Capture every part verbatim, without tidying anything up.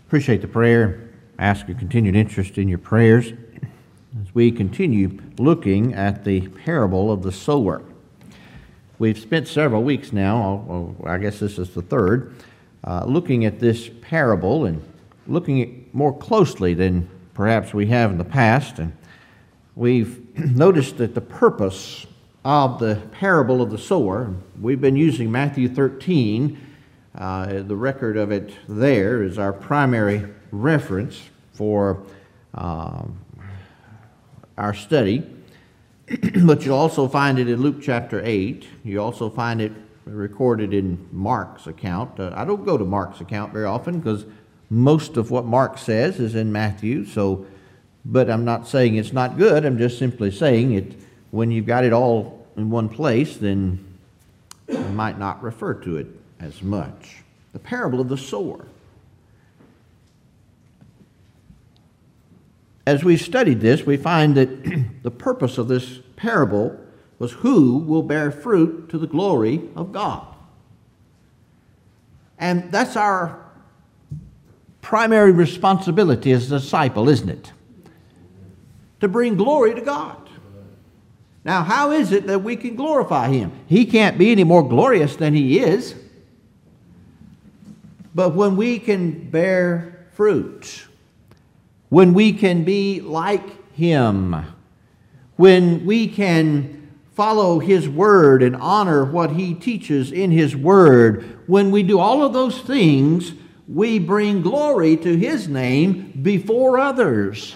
Appreciate the prayer. Ask your continued interest in your prayers as we continue looking at the parable of the sower. We've spent several weeks now, I guess this is the third, uh, looking at this parable and looking at more closely than perhaps we have in the past. And we've noticed that the purpose of the parable of the sower, we've been using Matthew thirteen, uh, the record of it there is our primary reference for um, our study. But you'll also find it in Luke chapter eight. You also find it recorded in Mark's account. Uh, I don't go to Mark's account very often because most of what Mark says is in Matthew. So, but I'm not saying it's not good. I'm just simply saying it. When you've got it all in one place, then you might not refer to it as much. The parable of the sower. As we've studied this, we find that the purpose of this parable was who will bear fruit to the glory of God. And that's our primary responsibility as a disciple, isn't it? To bring glory to God. Now, how is it that we can glorify Him? He can't be any more glorious than He is. But when we can bear fruit, when we can be like Him, when we can follow His Word and honor what He teaches in His Word, when we do all of those things, we bring glory to His name before others.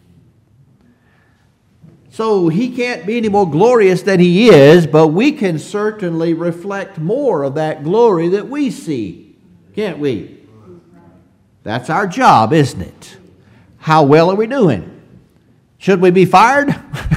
So He can't be any more glorious than He is, but we can certainly reflect more of that glory that we see. Can't we? That's our job, isn't it? How well are we doing? Should we be fired?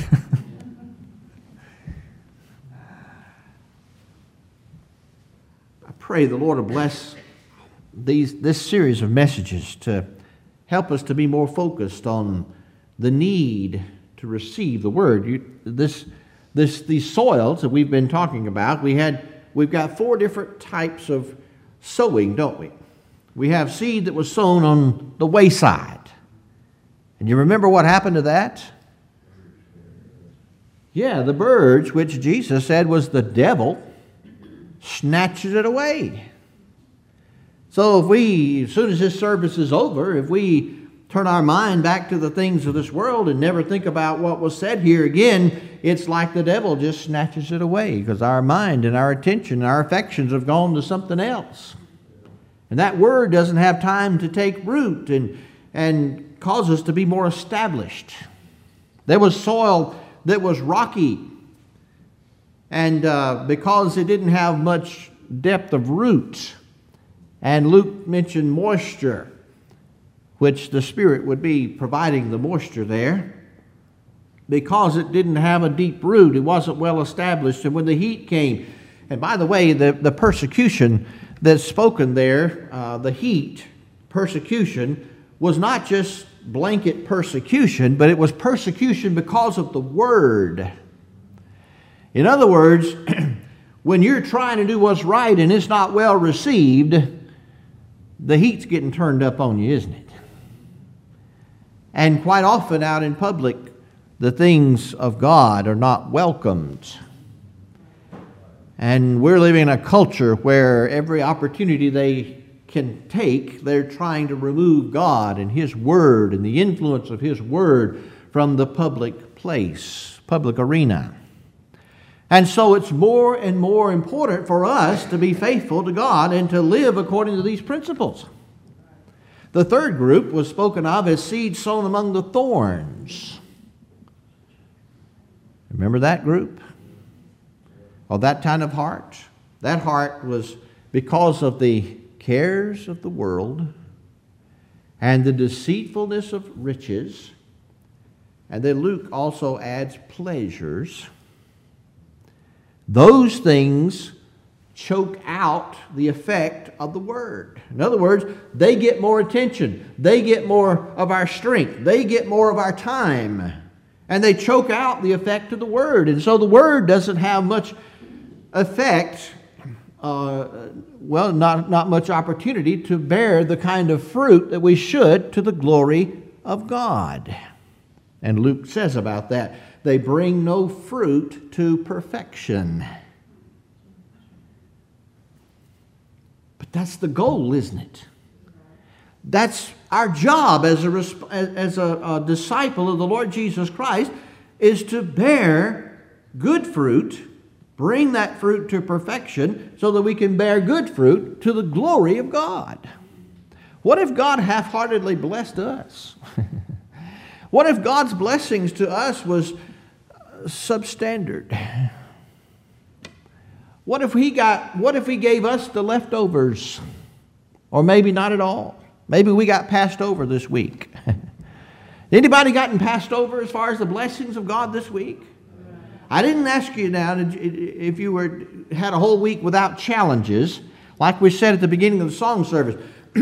I pray the Lord will bless these, this series of messages to help us to be more focused on the need to receive the Word. You, this, this, these soils that we've been talking about, we had, we've got four different types of sowing, don't we? We have seed that was sown on the wayside. And you remember what happened to that? Yeah, the birds, which Jesus said was the devil, snatched it away. So if we, as soon as this service is over, if we turn our mind back to the things of this world and never think about what was said here again, it's like the devil just snatches it away because our mind and our attention and our affections have gone to something else. And that word doesn't have time to take root and, and cause us to be more established. There was soil that was rocky, and uh, because it didn't have much depth of root, and Luke mentioned moisture, which the Spirit would be providing the moisture there. Because it didn't have a deep root, it wasn't well established. And when the heat came, and by the way, the, the persecution that's spoken there, uh, the heat, persecution, was not just blanket persecution, but it was persecution because of the Word. In other words, when you're trying to do what's right and it's not well received, the heat's getting turned up on you, isn't it? And quite often out in public, the things of God are not welcomed. And we're living in a culture where every opportunity they can take, they're trying to remove God and His Word and the influence of His Word from the public place, public arena. And so it's more and more important for us to be faithful to God and to live according to these principles. The third group was spoken of as seed sown among the thorns. Remember that group? Or that kind of heart? That heart was because of the cares of the world and the deceitfulness of riches. And then Luke also adds pleasures. Those things choke out the effect of the Word. In other words, they get more attention. They get more of our strength. They get more of our time. And they choke out the effect of the Word. And so the Word doesn't have much effect uh, well, not, not much opportunity to bear the kind of fruit that we should to the glory of God. And Luke says about that, they bring no fruit to perfection. But that's the goal, isn't it? That's our job as a, as a, a disciple of the Lord Jesus Christ, is to bear good fruit, bring that fruit to perfection so that we can bear good fruit to the glory of God. What if God half-heartedly blessed us? What if God's blessings to us was substandard? What if he got, what if he gave us the leftovers? Or maybe not at all. Maybe we got passed over this week. Anybody gotten passed over as far as the blessings of God this week? I didn't ask you now if you were had a whole week without challenges, like we said at the beginning of the song service,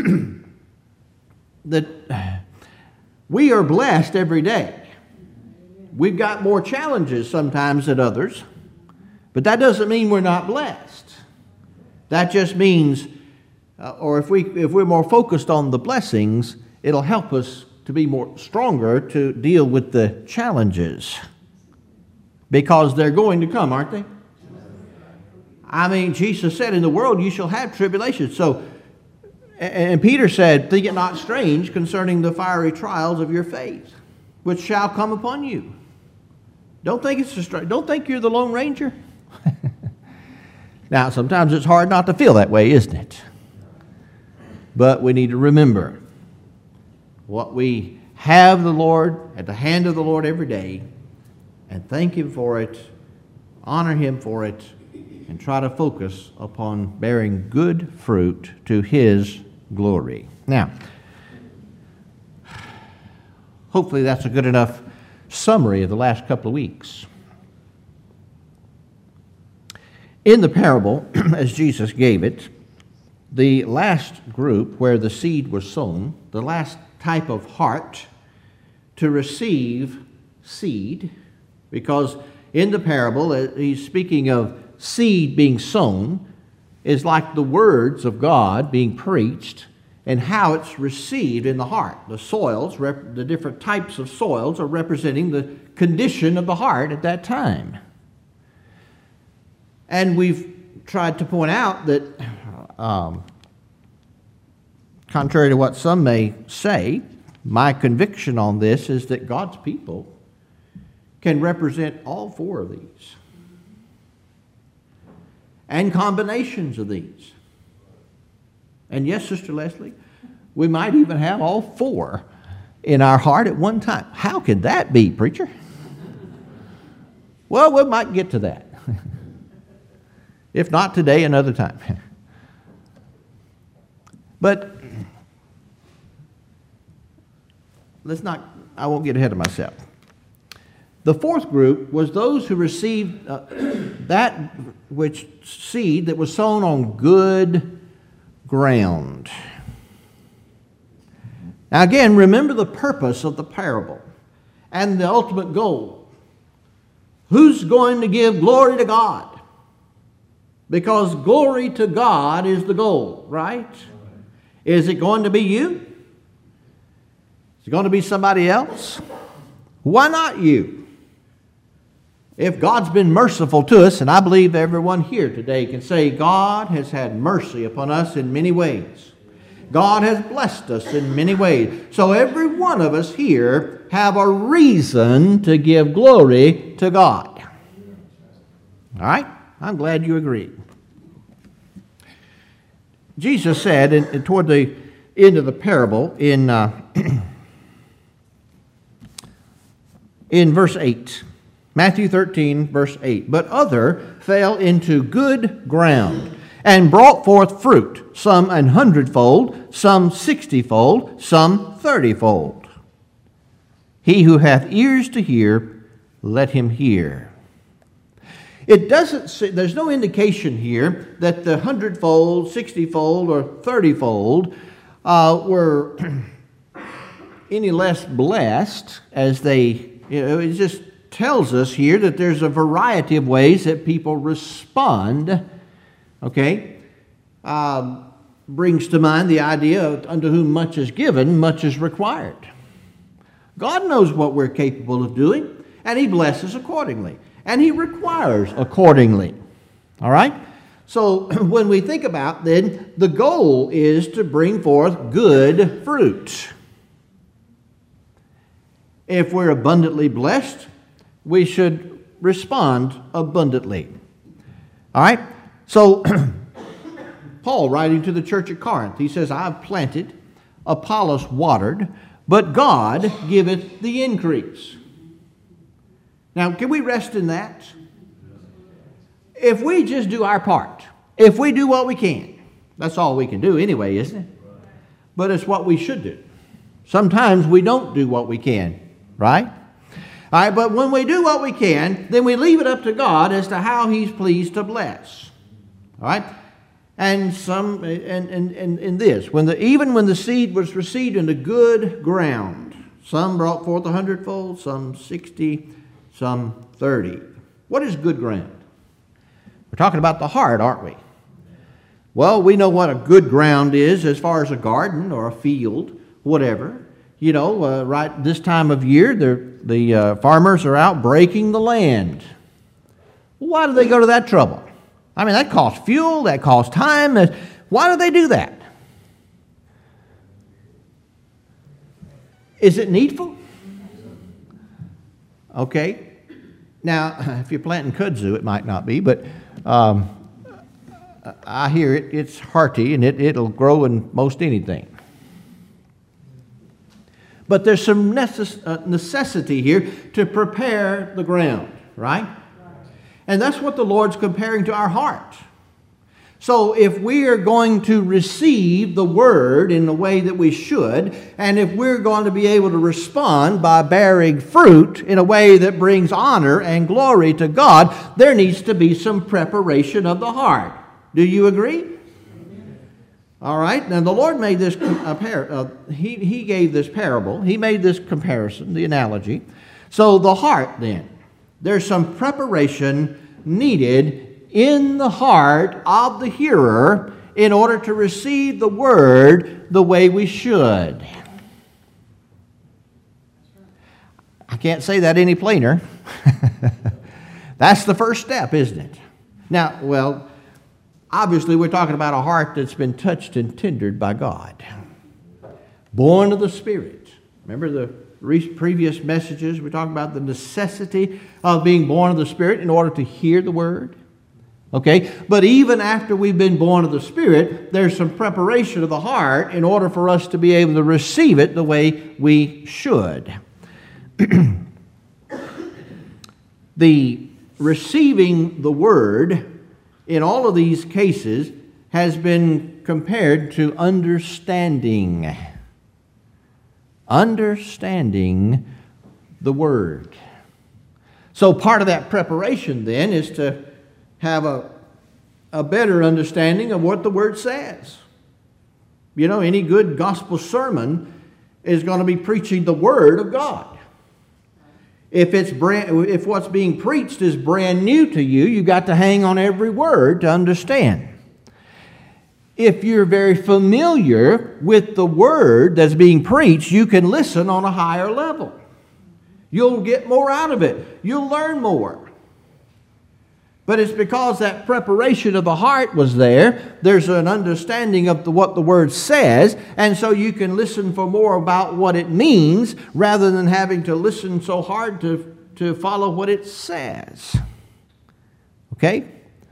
that we are blessed every day. We've got more challenges sometimes than others, but that doesn't mean we're not blessed. That just means, uh, or if we if we're more focused on the blessings, it'll help us to be more stronger to deal with the challenges, because they're going to come, aren't they? I mean, Jesus said, "In the world you shall have tribulation." So, and Peter said, "Think it not strange concerning the fiery trials of your faith, which shall come upon you." Don't think it's a str- Don't think you're the Lone Ranger. Now, sometimes it's hard not to feel that way, isn't it? But we need to remember what we have the Lord at the hand of the Lord every day, and thank Him for it, honor Him for it, and try to focus upon bearing good fruit to His glory. Now, hopefully that's a good enough summary of the last couple of weeks. In the parable, as Jesus gave it, the last group where the seed was sown, the last type of heart to receive seed, because in the parable, he's speaking of seed being sown, is like the words of God being preached and how it's received in the heart. The soils, the different types of soils are representing the condition of the heart at that time. And we've tried to point out that, um, contrary to what some may say, my conviction on this is that God's people can represent all four of these and combinations of these. And yes, Sister Leslie, we might even have all four in our heart at one time. How could that be, preacher? Well, we might get to that. If not today, another time. But let's not, I won't get ahead of myself. The fourth group was those who received uh, that which seed that was sown on good ground. Now again, remember the purpose of the parable and the ultimate goal. Who's going to give glory to God? Because glory to God is the goal, right? Is it going to be you? Is it going to be somebody else? Why not you? If God's been merciful to us, and I believe everyone here today can say God has had mercy upon us in many ways. God has blessed us in many ways. So every one of us here have a reason to give glory to God. All right? I'm glad you agree. Jesus said in, toward the end of the parable in, uh, in verse eight, Matthew thirteen, verse eight, "But other fell into good ground and brought forth fruit, some an hundredfold, some sixtyfold, some thirtyfold. He who hath ears to hear, let him hear." It doesn't say, there's no indication here that the hundredfold, sixtyfold, or thirtyfold uh, were any less blessed as they, you know, it just tells us here that there's a variety of ways that people respond okay, um, brings to mind the idea of unto whom much is given, much is required. God knows what we're capable of doing, and He blesses accordingly, and He requires accordingly. All right? So when we think about, then, the goal is to bring forth good fruit. If we're abundantly blessed, we should respond abundantly. All right? So Paul, writing to the church at Corinth, he says, I've planted, Apollos watered, but God giveth the increase. Now, can we rest in that? If we just do our part, if we do what we can, that's all we can do anyway, isn't it? But it's what we should do. Sometimes we don't do what we can, right? All right, but when we do what we can, then we leave it up to God as to how He's pleased to bless. All right? And some and and and, and this, when the even when the seed was received into good ground, some brought forth a hundredfold, some sixty, some thirty. What is good ground? We're talking about the heart, aren't we? Well, we know what a good ground is as far as a garden or a field, whatever. You know, uh, right this time of year, the uh, farmers are out breaking the land. Why do they go to that trouble? I mean, that costs fuel, that costs time. Why do they do that? Is it needful? Okay. Now, if you're planting kudzu, it might not be, but um, I hear it, it's hearty and it, it'll grow in most anything. But there's some necess- uh, necessity here to prepare the ground, right? And that's what the Lord's comparing to our heart. So if we are going to receive the Word in the way that we should, and if we're going to be able to respond by bearing fruit in a way that brings honor and glory to God, there needs to be some preparation of the heart. Do you agree? All right. Now the Lord made this, uh, par- uh, he, he gave this parable. He made this comparison, the analogy. So the heart then, there's some preparation needed in the heart of the hearer in order to receive the Word the way we should. I can't say that any plainer. That's the first step, isn't it? Now, well, obviously we're talking about a heart that's been touched and tendered by God. Born of the Spirit. Remember the previous messages, we talked about the necessity of being born of the Spirit in order to hear the Word. Okay, but even after we've been born of the Spirit, there's some preparation of the heart in order for us to be able to receive it the way we should. The receiving the Word in all of these cases has been compared to understanding. Understanding the Word. So part of that preparation then is to have a, a better understanding of what the Word says. You know, any good gospel sermon is going to be preaching the Word of God. If it's brand, if what's being preached is brand new to you, you've got to hang on every word to understand. If you're very familiar with the word that's being preached, you can listen on a higher level. You'll get more out of it. You'll learn more. But it's because that preparation of the heart was there. There's an understanding of the, what the Word says, and so you can listen for more about what it means rather than having to listen so hard to, to follow what it says. Okay?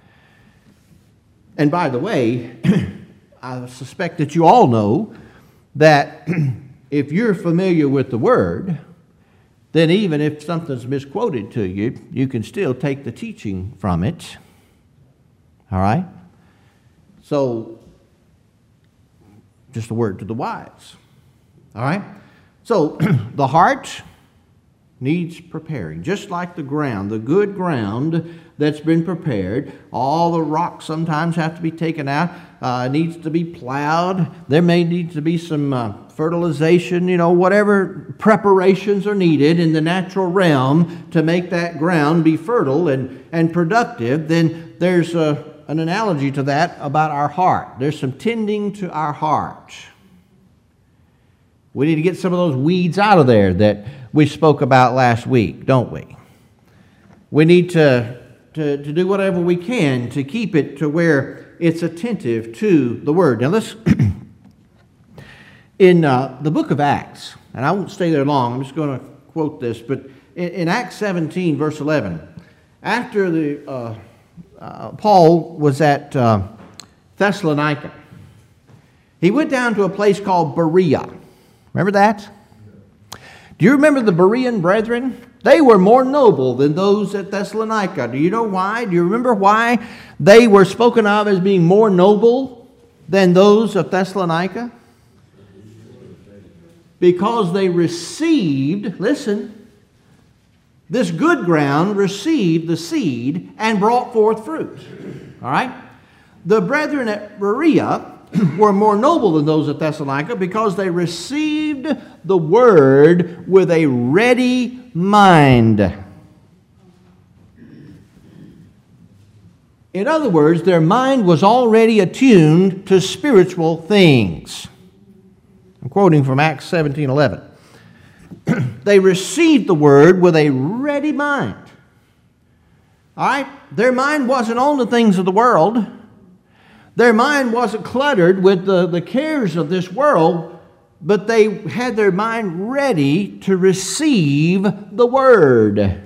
And by the way, I suspect that you all know that if you're familiar with the Word, then even if something's misquoted to you, you can still take the teaching from it. All right? So, just a word to the wise. All right? So, the heart needs preparing, just like the ground, the good ground that's been prepared. All the rocks sometimes have to be taken out. Uh, needs to be plowed. There may need to be some uh, fertilization, you know, whatever preparations are needed in the natural realm to make that ground be fertile and, and productive. Then there's a, an analogy to that about our heart. There's some tending to our heart. We need to get some of those weeds out of there that we spoke about last week, don't we? We need to, to, to do whatever we can to keep it to where it's attentive to the Word. Now let's, in uh, the book of Acts, and I won't stay there long, I'm just going to quote this, but in, in Acts seventeen, verse eleven, after the uh, uh, Paul was at uh, Thessalonica, he went down to a place called Berea. Remember that? Do you remember the Berean brethren? They were more noble than those at Thessalonica. Do you know why? Do you remember why they were spoken of as being more noble than those of Thessalonica? Because they received, listen, this good ground received the seed and brought forth fruit. All right? The brethren at Berea were more noble than those at Thessalonica because they received the word with a ready mind. In other words, their mind was already attuned to spiritual things. I'm quoting from Acts seventeen eleven. They received the word with a ready mind. All right? Their mind wasn't on the things of the world. Their mind wasn't cluttered with the, the cares of this world, but they had their mind ready to receive the Word.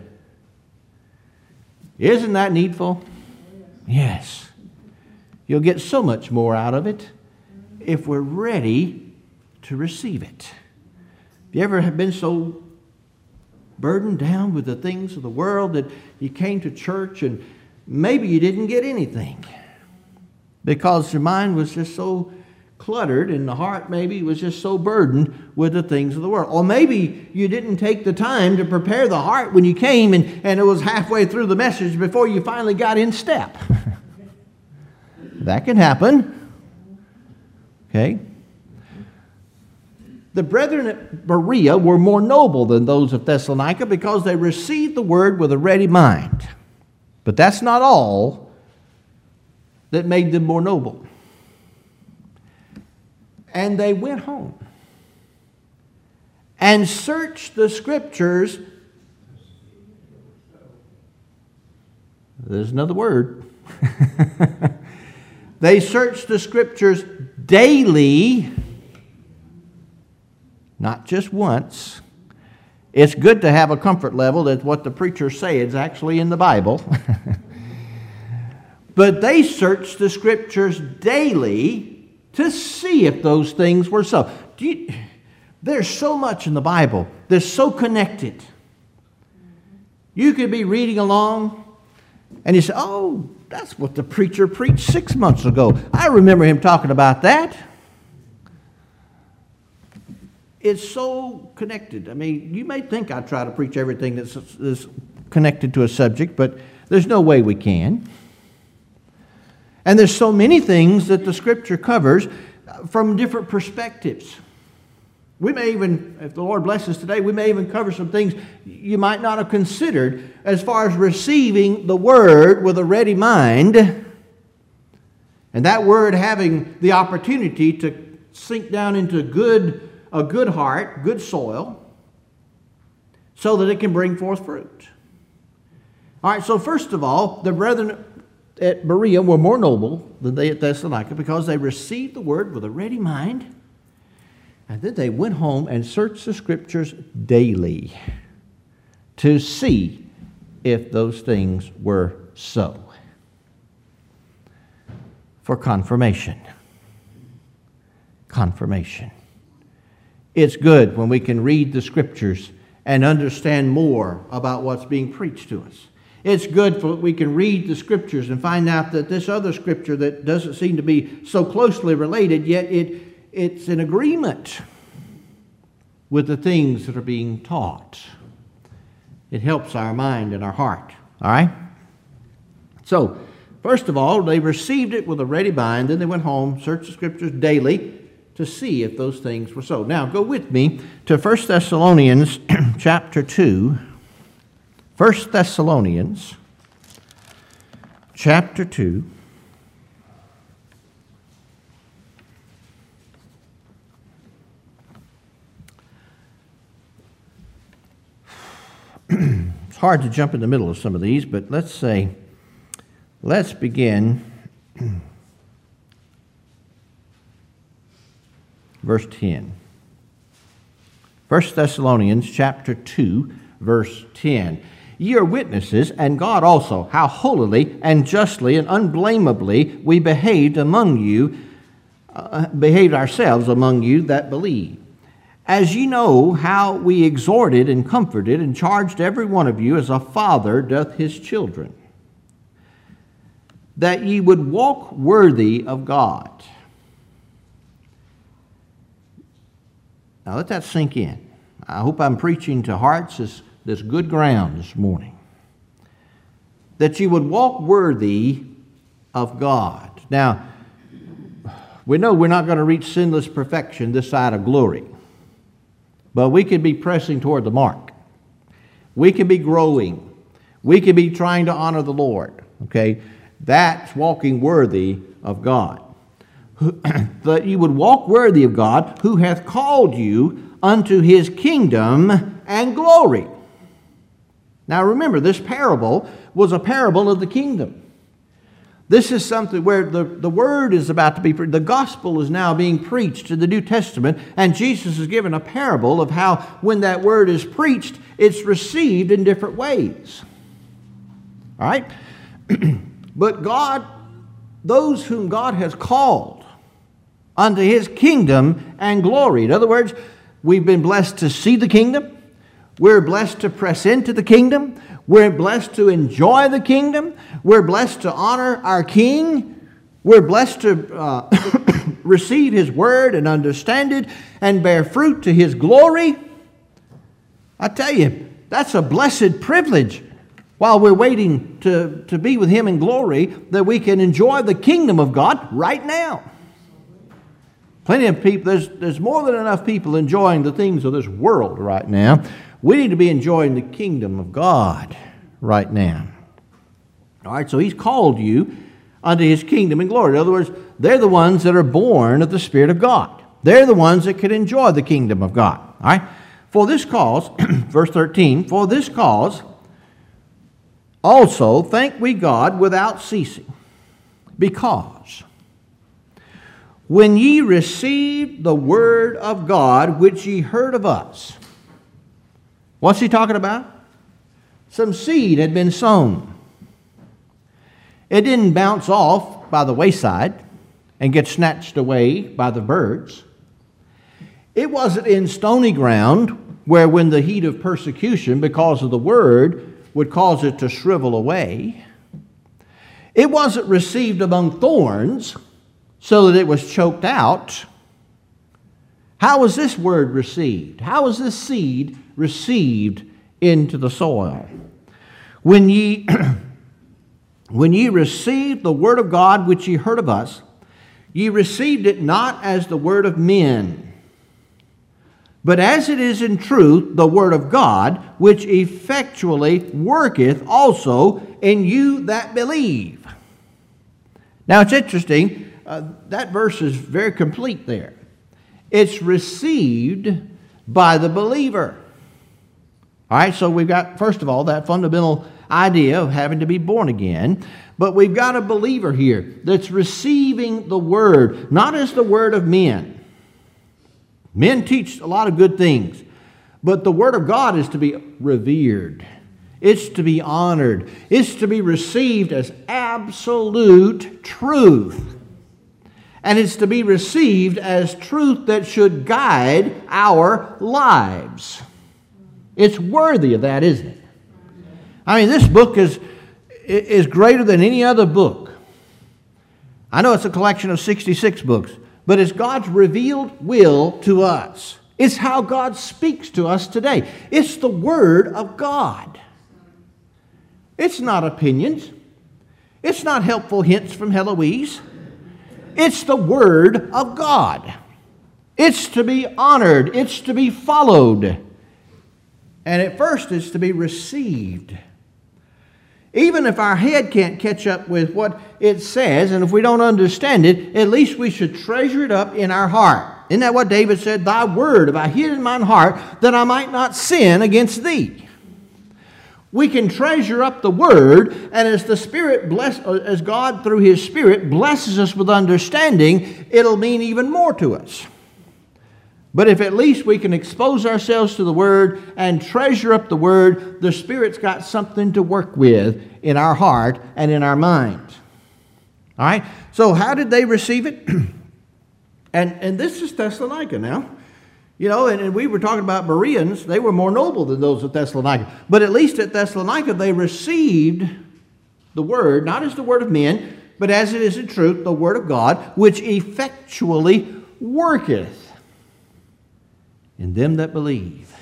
Isn't that needful? Yes. You'll get so much more out of it if we're ready to receive it. Have you ever been so burdened down with the things of the world that you came to church and maybe you didn't get anything? Because your mind was just so cluttered and the heart maybe was just so burdened with the things of the world. Or maybe you didn't take the time to prepare the heart when you came and, and it was halfway through the message before you finally got in step. That can happen. Okay? The brethren at Berea were more noble than those of Thessalonica because they received the word with a ready mind. But that's not all that made them more noble. And they went home and searched the Scriptures. There's another word. They searched the Scriptures daily, not just once. It's good to have a comfort level that what the preachers say is actually in the Bible. But they searched the Scriptures daily to see if those things were so. Do you, there's so much in the Bible that's so connected. You could be reading along and you say, oh, that's what the preacher preached six months ago. I remember him talking about that. It's so connected. I mean, you may think I try to preach everything that's, that's connected to a subject, but there's no way we can. And there's so many things that the Scripture covers from different perspectives. We may even, if the Lord blesses today, we may even cover some things you might not have considered as far as receiving the Word with a ready mind, and that Word having the opportunity to sink down into good, a good heart, good soil, so that it can bring forth fruit. All right, so first of all, the brethren at Berea were more noble than they at Thessalonica because they received the word with a ready mind, and then they went home and searched the Scriptures daily to see if those things were so. For confirmation. Confirmation. It's good when we can read the Scriptures and understand more about what's being preached to us. It's good for we can read the Scriptures and find out that this other Scripture that doesn't seem to be so closely related, yet it, it's in agreement with the things that are being taught. It helps our mind and our heart. All right? So, first of all, they received it with a ready mind. Then they went home, searched the Scriptures daily to see if those things were so. Now, go with me to First Thessalonians chapter two. First Thessalonians chapter two. it's hard to jump in the middle of some of these, but let's say, let's begin verse ten. First Thessalonians chapter two, verse ten. Ye are witnesses, and God also, how holily and justly and unblameably we behaved among you, uh, behaved ourselves among you that believe. As ye know how we exhorted and comforted and charged every one of you as a father doth his children, that ye would walk worthy of God. Now let that sink in. I hope I'm preaching to hearts this, this good ground this morning. That you would walk worthy of God. Now, we know we're not going to reach sinless perfection this side of glory. But we can be pressing toward the mark. We can be growing. We can be trying to honor the Lord. Okay? That's walking worthy of God. That you would walk worthy of God, who hath called you unto his kingdom and glory. Now remember, this parable was a parable of the kingdom. This is something where the, the word is about to be preached. The gospel is now being preached in the New Testament, and Jesus is given a parable of how when that word is preached, it's received in different ways. All right? But God, those whom God has called unto his kingdom and glory. In other words, we've been blessed to see the kingdom. We're blessed to press into the kingdom. We're blessed to enjoy the kingdom. We're blessed to honor our King. We're blessed to uh, receive his word and understand it and bear fruit to his glory. I tell you, that's a blessed privilege while we're waiting to, to be with him in glory, that we can enjoy the kingdom of God right now. Plenty of people, there's, there's more than enough people enjoying the things of this world right now. We need to be enjoying the kingdom of God right now. All right, so he's called you unto his kingdom and glory. In other words, they're the ones that are born of the Spirit of God. They're the ones that can enjoy the kingdom of God. All right, for this cause, verse thirteen, for this cause also thank we God without ceasing, because when ye received the word of God, which ye heard of us. What's he talking about? Some seed had been sown. It didn't bounce off by the wayside and get snatched away by the birds. It wasn't in stony ground where when the heat of persecution because of the word would cause it to shrivel away. It wasn't received among thorns so that it was choked out. How was this word received? How was this seed received into the soil? When ye, when ye received the word of God which ye heard of us, ye received it not as the word of men, but as it is in truth the word of God, which effectually worketh also in you that believe. Now it's interesting, uh, that verse is very complete there. It's received by the believer. All right, so we've got, first of all, that fundamental idea of having to be born again. But we've got a believer here that's receiving the word, not as the word of men. Men teach a lot of good things, but the word of God is to be revered. It's to be honored. It's to be received as absolute truth. And it's to be received as truth that should guide our lives. It's worthy of that, isn't it? I mean, this book is, is greater than any other book. I know it's a collection of sixty-six books, but it's God's revealed will to us. It's how God speaks to us today. It's the Word of God. It's not opinions. It's not helpful hints from Heloise. It's the Word of God. It's to be honored. It's to be followed. And at first, it's to be received. Even if our head can't catch up with what it says, and if we don't understand it, at least we should treasure it up in our heart. Isn't that what David said? Thy word have I hid in mine heart, that I might not sin against thee. We can treasure up the Word, and as the Spirit bless, as God through His Spirit blesses us with understanding, it'll mean even more to us. But if at least we can expose ourselves to the Word and treasure up the Word, the Spirit's got something to work with in our heart and in our mind. All right? So how did they receive it? and, and this is Thessalonica now. You know, and, and we were talking about Bereans. They were more noble than those at Thessalonica. But at least at Thessalonica, they received the Word, not as the word of men, but as it is in truth, the Word of God, which effectually worketh in them that believe.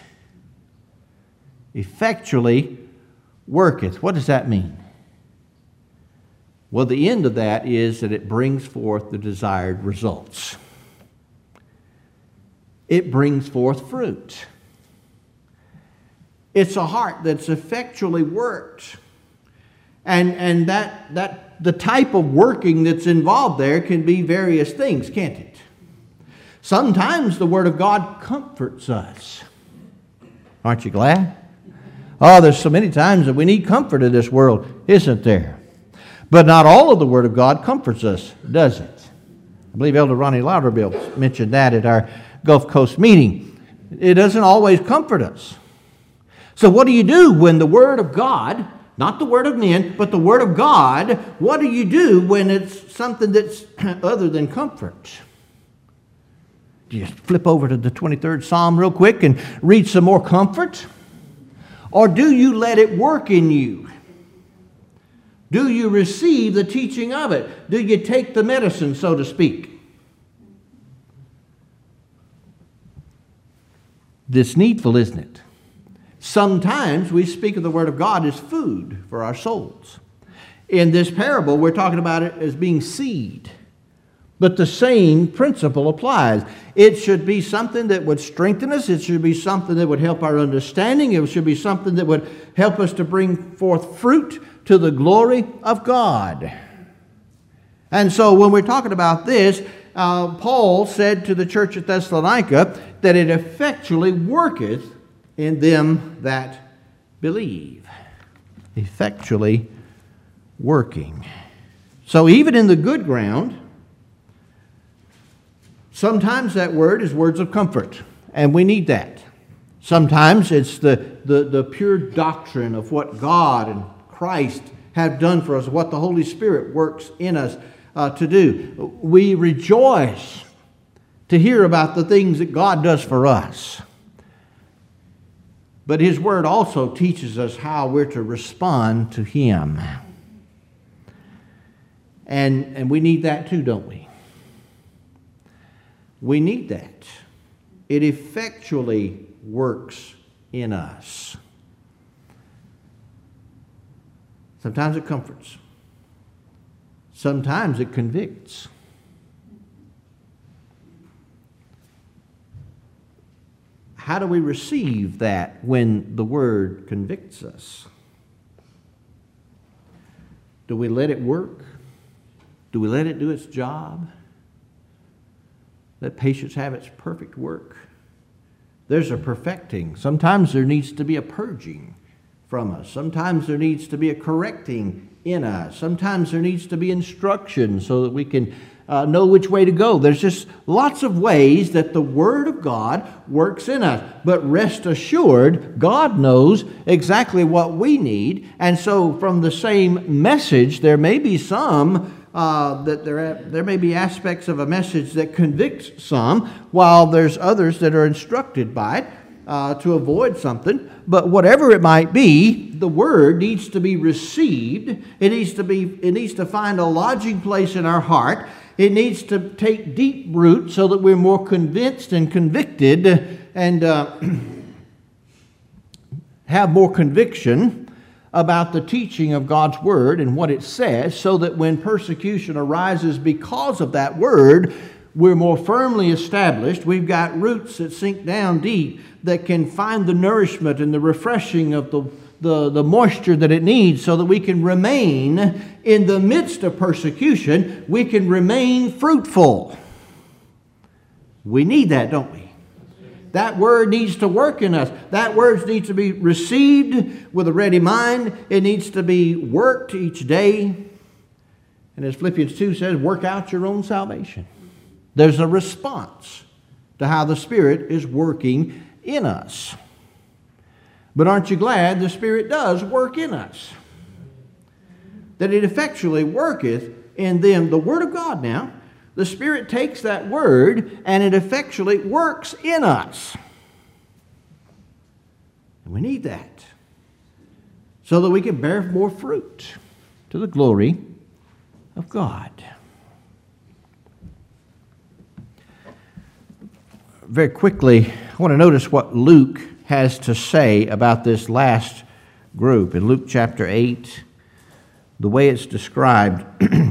Effectually worketh. What does that mean? Well, the end of that is that it brings forth the desired results. It brings forth fruit. It's a heart that's effectually worked. And, and that, that the type of working that's involved there can be various things, can't it? Sometimes the Word of God comforts us. Aren't you glad? Oh, there's so many times that we need comfort in this world, isn't there? But not all of the Word of God comforts us, does it? I believe Elder Ronnie Louderbill mentioned that at our Gulf Coast meeting. It doesn't always comfort us. So what do you do when the Word of God, not the word of men, but the Word of God, what do you do when it's something that's other than comfort? Do you flip over to the twenty-third Psalm real quick and read some more comfort? Or do you let it work in you? Do you receive the teaching of it? Do you take the medicine, so to speak? This needful, isn't it? Sometimes we speak of the Word of God as food for our souls. In this parable, we're talking about it as being seed. But the same principle applies. It should be something that would strengthen us. It should be something that would help our understanding. It should be something that would help us to bring forth fruit to the glory of God. And so when we're talking about this, uh, Paul said to the church at Thessalonica that it effectually worketh in them that believe. Effectually working. So even in the good ground, sometimes that word is words of comfort, and we need that. Sometimes it's the, the, the pure doctrine of what God and Christ have done for us, what the Holy Spirit works in us uh, to do. We rejoice to hear about the things that God does for us. But His Word also teaches us how we're to respond to Him. And, and we need that too, don't we? We need that. It effectually works in us. Sometimes it comforts. Sometimes it convicts. How do we receive that when the Word convicts us? Do we let it work? Do we let it do its job? Let patience have its perfect work. There's a perfecting. Sometimes there needs to be a purging from us. Sometimes there needs to be a correcting in us. Sometimes there needs to be instruction so that we can uh, know which way to go. There's just lots of ways that the Word of God works in us. But rest assured, God knows exactly what we need. And so from the same message, there may be some Uh, that there, there may be aspects of a message that convicts some, while there's others that are instructed by it uh, to avoid something. But whatever it might be, the Word needs to be received. It needs to be. It needs to find a lodging place in our heart. It needs to take deep root so that we're more convinced and convicted, and uh, have more conviction about the teaching of God's Word and what it says, so that when persecution arises because of that Word, we're more firmly established. We've got roots that sink down deep that can find the nourishment and the refreshing of the, the, the moisture that it needs, so that we can remain in the midst of persecution. We can remain fruitful. We need that, don't we? that word needs to work in us. That word needs to be received with a ready mind. It needs to be worked each day. And as Philippians two says, work out your own salvation. There's a response to how the Spirit is working in us. But aren't you glad the Spirit does work in us? That it effectually worketh in them. The Word of God now, the Spirit takes that Word and it effectually works in us. And we need that so that we can bear more fruit to the glory of God. Very quickly, I want to notice what Luke has to say about this last group. In Luke chapter eight, the way it's described.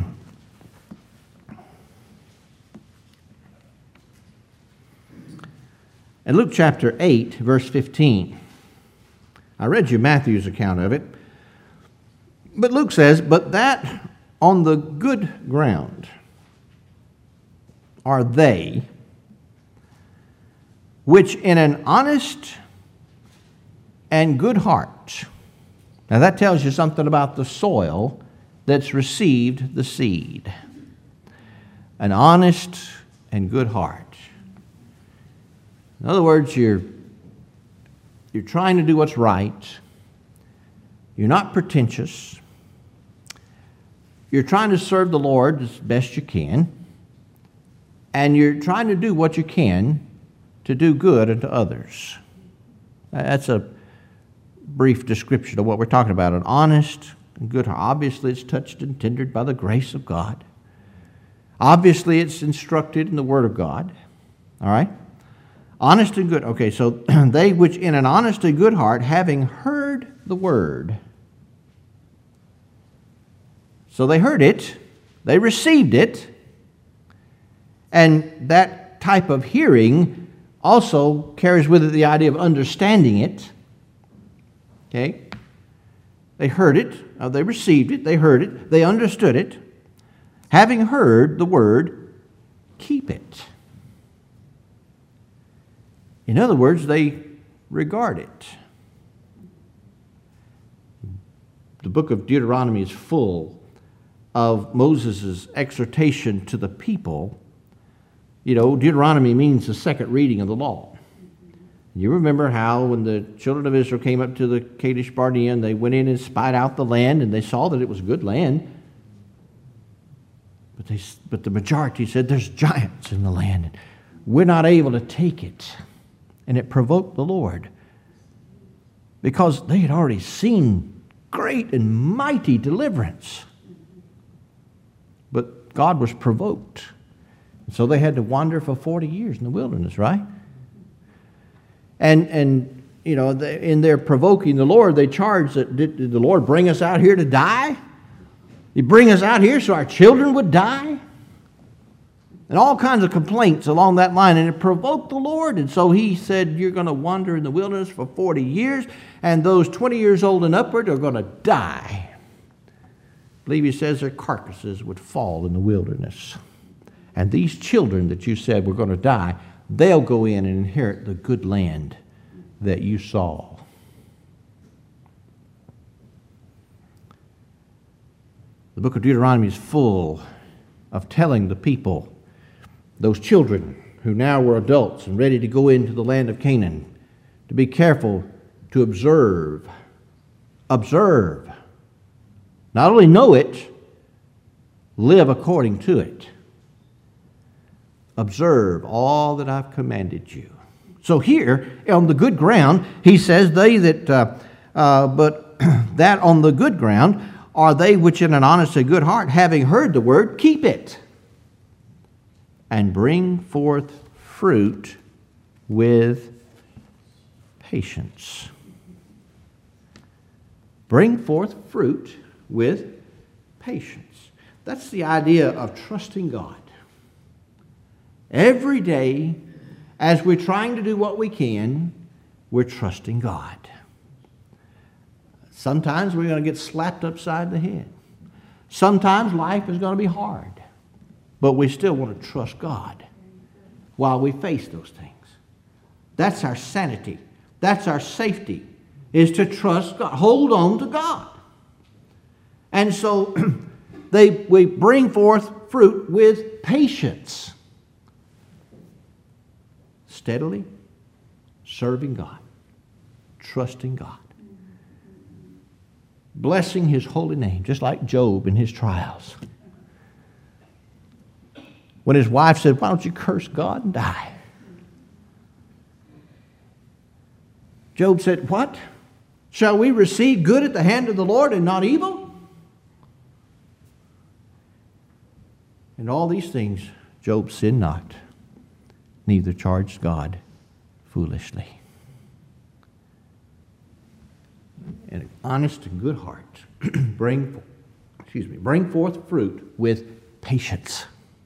In Luke chapter eight, verse fifteen, I read you Matthew's account of it, but Luke says, but that on the good ground are they which in an honest and good heart. Now that tells you something about the soil that's received the seed. An honest and good heart. In other words, you're, you're trying to do what's right. You're not pretentious. You're trying to serve the Lord as best you can. And you're trying to do what you can to do good unto others. That's a brief description of what we're talking about. An honest and good heart. Obviously, it's touched and tendered by the grace of God. Obviously, it's instructed in the Word of God. All right? Honest and good. Okay, so they which in an honest and good heart, having heard the Word. So they heard it. They received it. And that type of hearing also carries with it the idea of understanding it. Okay? They heard it. Uh, they received it. They heard it. They understood it. Having heard the word, keep it. In other words, they regard it. The book of Deuteronomy is full of Moses' exhortation to the people. You know, Deuteronomy means the second reading of the law. You remember how when the children of Israel came up to the Kadesh Barnea, and they went in and spied out the land, and they saw that it was good land. But, they, but the majority said, there's giants in the land, and we're not able to take it. And it provoked the Lord, because they had already seen great and mighty deliverance. But God was provoked. So they had to wander for forty years in the wilderness, right? And, and you know, in their provoking the Lord, they charged that, did, did the Lord bring us out here to die? Did He bring us out here so our children would die? And all kinds of complaints along that line. And it provoked the Lord. And so He said, you're going to wander in the wilderness for forty years, and those twenty years old and upward are going to die. I believe He says their carcasses would fall in the wilderness. And these children that you said were going to die, they'll go in and inherit the good land that you saw. The book of Deuteronomy is full of telling the people, those children who now were adults and ready to go into the land of Canaan, to be careful to observe. Observe. Not only know it, live according to it. Observe all that I've commanded you. So here, on the good ground, he says, they that, uh, uh, but that on the good ground are they which in an honest and good heart, having heard the word, keep it, and bring forth fruit with patience. Bring forth fruit with patience. That's the idea of trusting God. Every day, as we're trying to do what we can, we're trusting God. Sometimes we're going to get slapped upside the head. Sometimes life is going to be hard. But we still want to trust God while we face those things. That's our sanity. That's our safety, is to trust God. Hold on to God. And so they we bring forth fruit with patience. Steadily serving God. Trusting God. Blessing His holy name, just like Job in his trials. When his wife said, "Why don't you curse God and die?" Job said, "What? Shall we receive good at the hand of the Lord and not evil?" And all these things Job sinned not, neither charged God foolishly. And an honest and good heart bring, excuse me, bring forth fruit with patience.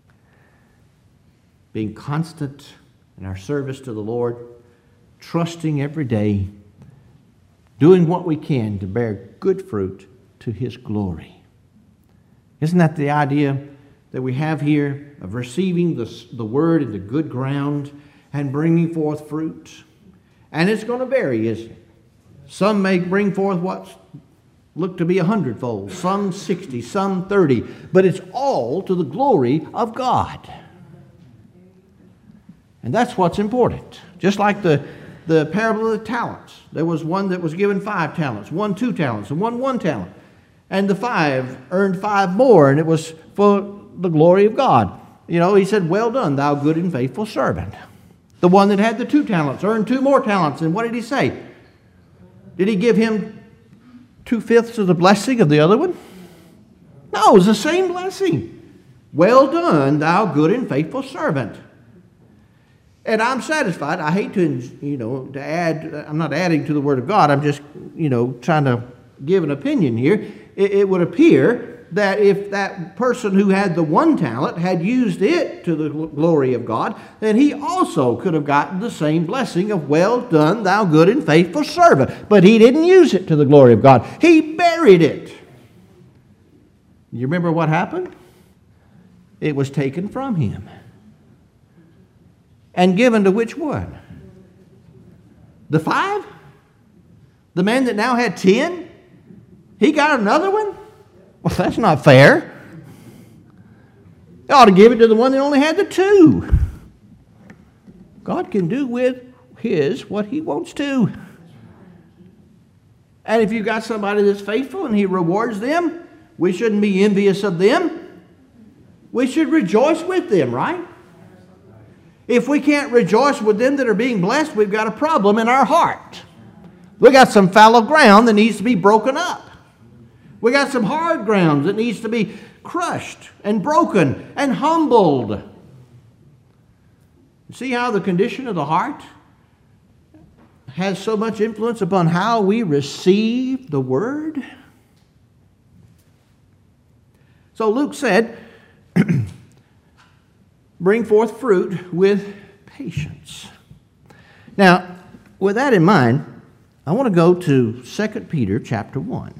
Being constant in our service to the Lord, trusting every day, doing what we can to bear good fruit to His glory. Isn't that the idea that we have here of receiving the, the word into good ground and bringing forth fruit? And it's going to vary, isn't it? Some may bring forth what look to be a hundredfold, some sixty, some thirty, but it's all to the glory of God. And that's what's important. Just like the, the parable of the talents. There was one that was given five talents, one two talents, and one one talent. And the five earned five more, and it was for the glory of God. You know, he said, "Well done, thou good and faithful servant." The one that had the two talents earned two more talents. And what did he say? Did he give him two-fifths of the blessing of the other one? No, it was the same blessing. "Well done, thou good and faithful servant." And I'm satisfied. I hate to, you know, to add, I'm not adding to the Word of God. I'm just, you know, trying to give an opinion here. It, it would appear that if that person who had the one talent had used it to the glory of God, then he also could have gotten the same blessing of "Well done, thou good and faithful servant." But he didn't use it to the glory of God. He buried it. You remember what happened? It was taken from him. And given to which one? The five? The man that now had ten? He got another one? Well, that's not fair. You ought to give it to the one that only had the two. God can do with His what He wants to. And if you've got somebody that's faithful and He rewards them, we shouldn't be envious of them. We should rejoice with them, right? If we can't rejoice with them that are being blessed, we've got a problem in our heart. We got some fallow ground that needs to be broken up. We got some hard ground that needs to be crushed and broken and humbled. See how the condition of the heart has so much influence upon how we receive the Word? So Luke said, bring forth fruit with patience. Now, with that in mind, I want to go to Second Peter chapter one.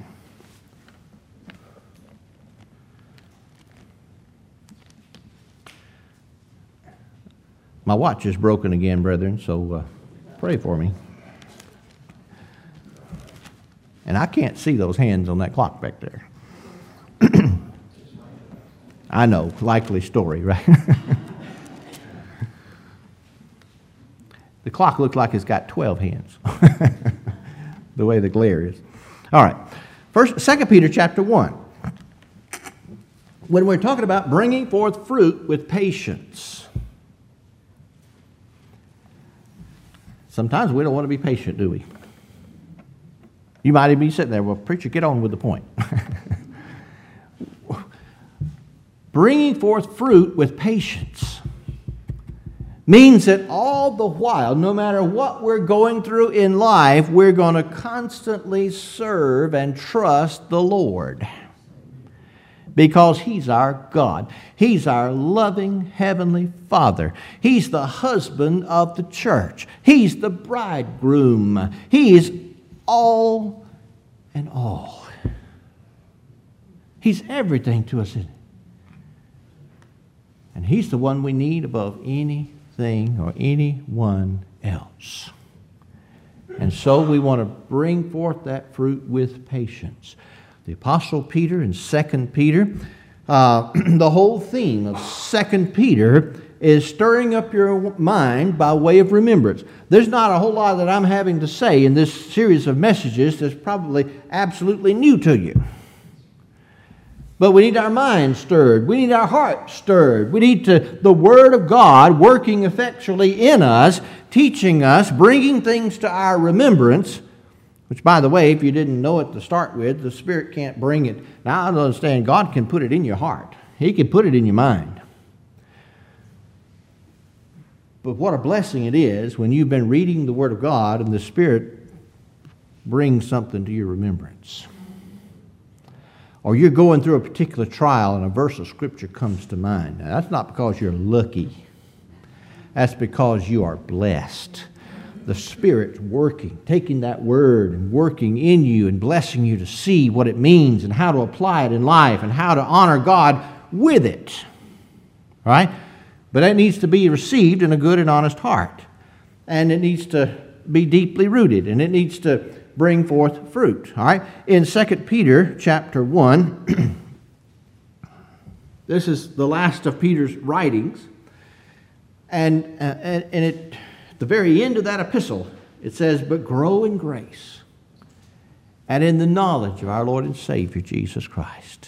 My watch is broken again, brethren, so uh, pray for me. And I can't see those hands on that clock back there. I know, likely story, right? The clock looks like it's got twelve hands, the way the glare is. All right, First, Second Peter chapter one. When we're talking about bringing forth fruit with patience, sometimes we don't want to be patient, do we? You might even be sitting there, well, preacher, get on with the point. Bringing forth fruit with patience means that all the while, no matter what we're going through in life, we're going to constantly serve and trust the Lord. Because He's our God. He's our loving Heavenly Father. He's the husband of the church. He's the bridegroom. He's all and all. He's everything to us. And He's the one we need above anything anything or anyone else. And so we want to bring forth that fruit with patience. The Apostle Peter in Second Peter, uh, the whole theme of Second Peter is stirring up your mind by way of remembrance. There's not a whole lot that I'm having to say in this series of messages that's probably absolutely new to you. But we need our minds stirred. We need our hearts stirred. We need to, the Word of God working effectually in us, teaching us, bringing things to our remembrance, which, by the way, if you didn't know it to start with, the Spirit can't bring it. Now, I understand God can put it in your heart. He can put it in your mind. But what a blessing it is when you've been reading the Word of God and the Spirit brings something to your remembrance. Or you're going through a particular trial and a verse of Scripture comes to mind. Now, that's not because you're lucky. That's because you are blessed. The Spirit's working, taking that Word and working in you and blessing you to see what it means and how to apply it in life and how to honor God with it. All right? But that needs to be received in a good and honest heart. And it needs to be deeply rooted, and it needs to bring forth fruit. All right? In Second Peter chapter one, this is the last of Peter's writings. And, uh, and, and it, at the very end of that epistle, it says, "But grow in grace and in the knowledge of our Lord and Savior, Jesus Christ."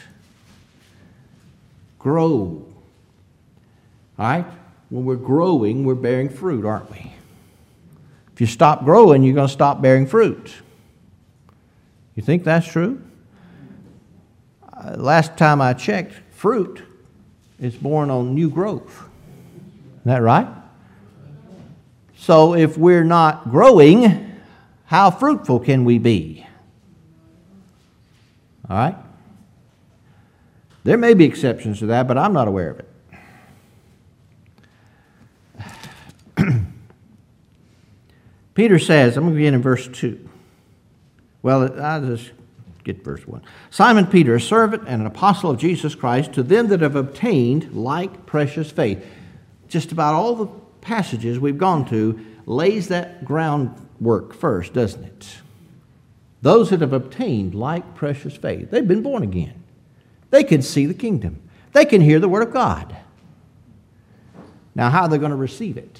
Grow. All right? When we're growing, we're bearing fruit, aren't we? If you stop growing, you're going to stop bearing fruit. You think that's true? Uh, last time I checked, fruit is born on new growth. Isn't that right? So if we're not growing, how fruitful can we be? All right? There may be exceptions to that, but I'm not aware of it. Peter says, I'm going to begin in verse two. Well, I'll just get verse one. "Simon Peter, a servant and an apostle of Jesus Christ, to them that have obtained like precious faith." Just about all the passages we've gone to lays that groundwork first, doesn't it? Those that have obtained like precious faith. They've been born again. They can see the kingdom. They can hear the Word of God. Now, how are they going to receive it?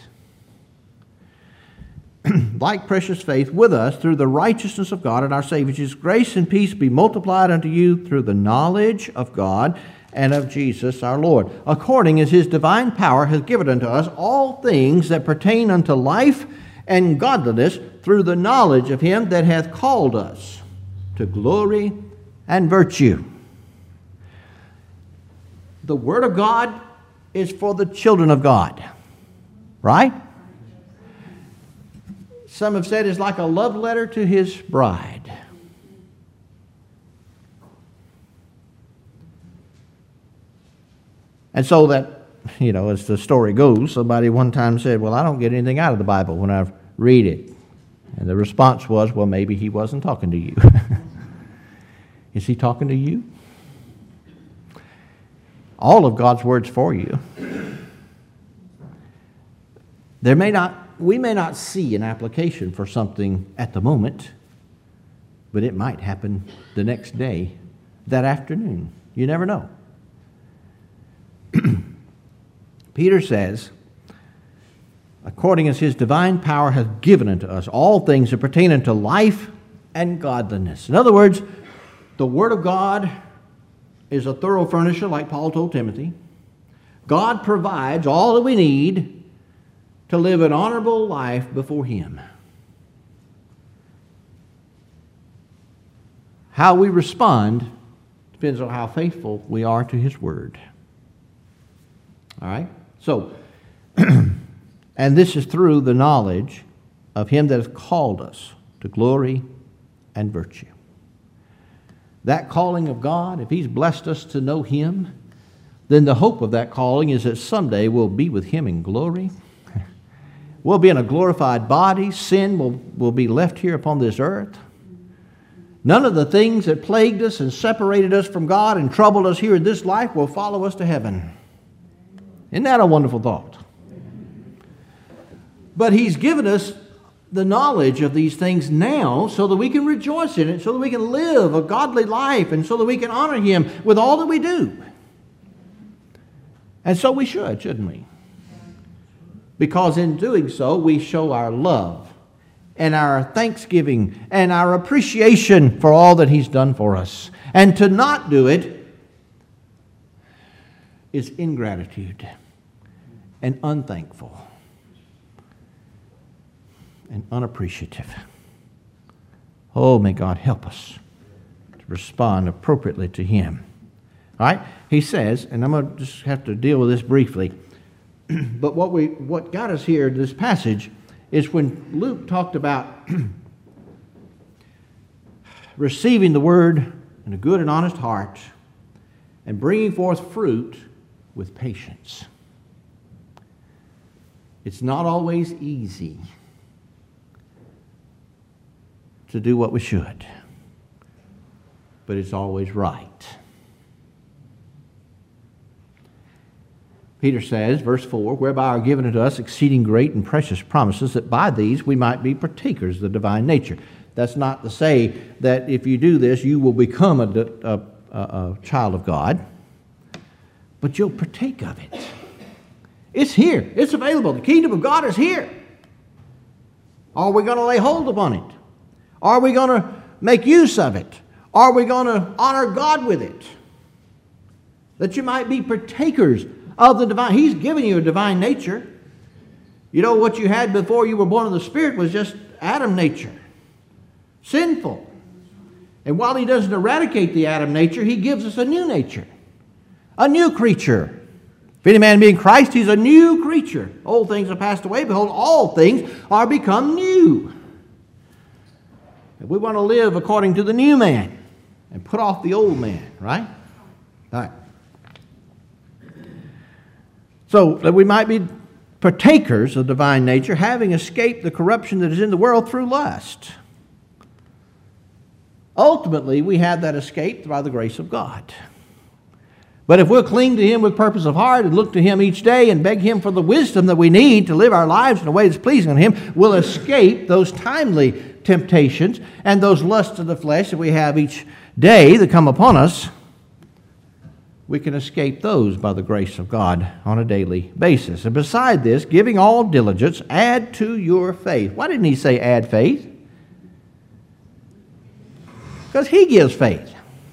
"Like precious faith with us through the righteousness of God and our Savior Jesus. Grace and peace be multiplied unto you through the knowledge of God and of Jesus our Lord, according as His divine power has given unto us all things that pertain unto life and godliness, through the knowledge of Him that hath called us to glory and virtue." The Word of God is for the children of God, right? Some have said it's like a love letter to His bride. And so that, you know, as the story goes, somebody one time said, "Well, I don't get anything out of the Bible when I read it." And the response was, "Well, maybe He wasn't talking to you." Is He talking to you? All of God's Word's for you. There may not We may not see an application for something at the moment, but it might happen the next day, that afternoon. You never know. Peter says, according as His divine power hath given unto us all things that pertain unto life and godliness. In other words, the Word of God is a thorough furnisher, like Paul told Timothy. God provides all that we need to live an honorable life before Him. How we respond depends on how faithful we are to His Word. All right? So, and this is through the knowledge of Him that has called us to glory and virtue. That calling of God, if He's blessed us to know Him, then the hope of that calling is that someday we'll be with Him in glory. We'll be in a glorified body. Sin will, will be left here upon this earth. None of the things that plagued us and separated us from God and troubled us here in this life will follow us to heaven. Isn't that a wonderful thought? But He's given us the knowledge of these things now so that we can rejoice in it, so that we can live a godly life, and so that we can honor Him with all that we do. And so we should, shouldn't we? Because in doing so, we show our love and our thanksgiving and our appreciation for all that He's done for us. And to not do it is ingratitude and unthankful and unappreciative. Oh, may God help us to respond appropriately to Him. All right? He says, and I'm going to just have to deal with this briefly, but what we what got us here in this passage is when Luke talked about receiving the word in a good and honest heart and bringing forth fruit with patience. It's not always easy to do what we should, but it's always right. Peter says, verse four, whereby are given unto us exceeding great and precious promises, that by these we might be partakers of the divine nature. That's not to say that if you do this, you will become a, a, a, a child of God, but you'll partake of it. It's here. It's available. The kingdom of God is here. Are we going to lay hold upon it? Are we going to make use of it? Are we going to honor God with it? That you might be partakers of the divine. He's given you a divine nature. You know, what you had before you were born of the Spirit was just Adam nature. Sinful. And while He doesn't eradicate the Adam nature, He gives us a new nature. A new creature. If any man be in Christ, he's a new creature. Old things are passed away. Behold, all things are become new. And we want to live according to the new man and put off the old man, right? All right. So that we might be partakers of divine nature, having escaped the corruption that is in the world through lust. Ultimately, we have that escape by the grace of God. But if we'll cling to Him with purpose of heart and look to Him each day and beg Him for the wisdom that we need to live our lives in a way that's pleasing to Him, we'll escape those timely temptations and those lusts of the flesh that we have each day that come upon us. We can escape those by the grace of God on a daily basis. And beside this, giving all diligence, add to your faith. Why didn't He say add faith? Because He gives faith.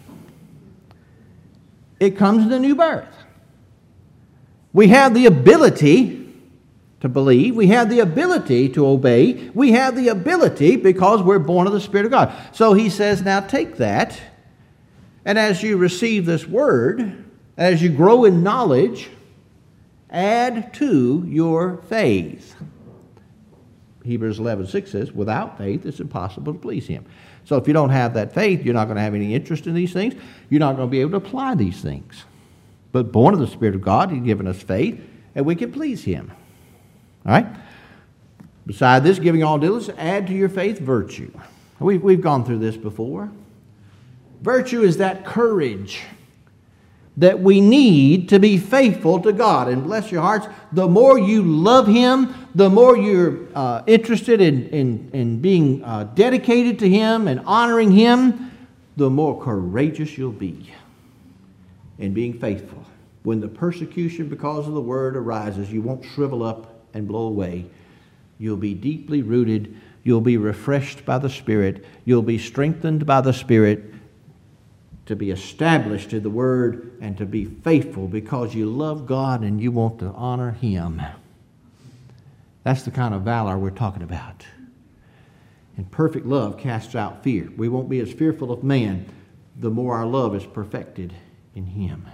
It comes in the new birth. We have the ability to believe. We have the ability to obey. We have the ability because we're born of the Spirit of God. So He says, now take that, and as you receive this word, as you grow in knowledge, add to your faith. Hebrews eleven six says, without faith it's impossible to please Him. So if you don't have that faith, you're not going to have any interest in these things. You're not going to be able to apply these things. But born of the Spirit of God, He's given us faith, and we can please Him. All right? Beside this, giving all diligence, add to your faith virtue. We've, we've gone through this before. Virtue is that courage that we need to be faithful to God. And bless your hearts, the more you love Him, the more you're uh, interested in, in, in being uh, dedicated to Him and honoring Him, the more courageous you'll be in being faithful. When the persecution because of the word arises, you won't shrivel up and blow away. You'll be deeply rooted. You'll be refreshed by the Spirit. You'll be strengthened by the Spirit to be established in the Word and to be faithful because you love God and you want to honor Him. That's the kind of valor we're talking about. And perfect love casts out fear. We won't be as fearful of man the more our love is perfected in Him.